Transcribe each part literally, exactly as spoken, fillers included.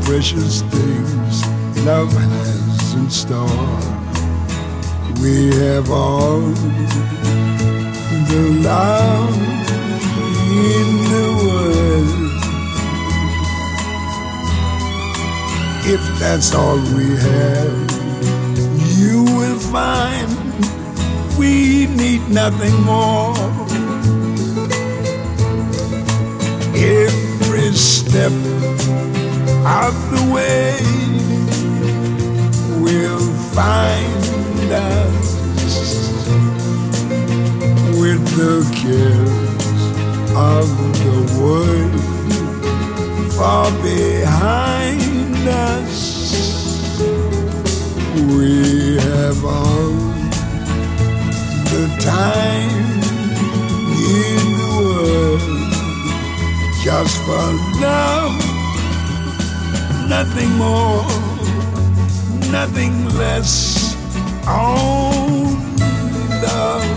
precious things love has in store. We have all the love in the world. If that's all we have, you will find we need nothing more. Every step of the way will find us with the cares of the world far behind us. We have all the time in the world just for love, nothing more, nothing less, only love.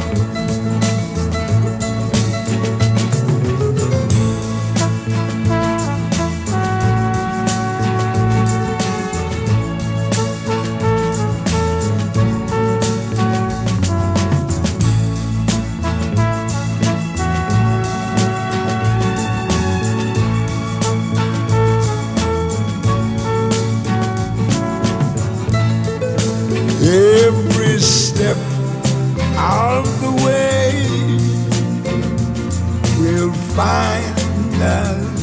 Every step of the way will find us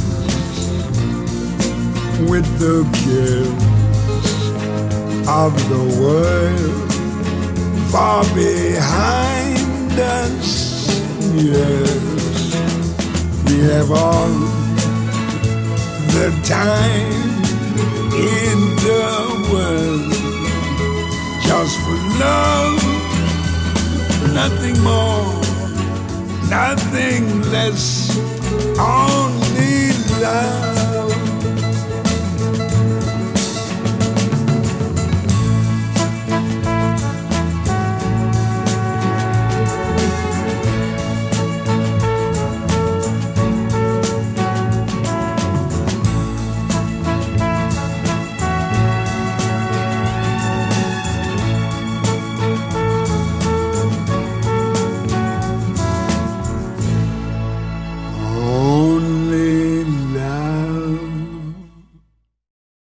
with the cares of the world far behind us. Yes, we have all the time in the world just for love, nothing more, nothing less, only love.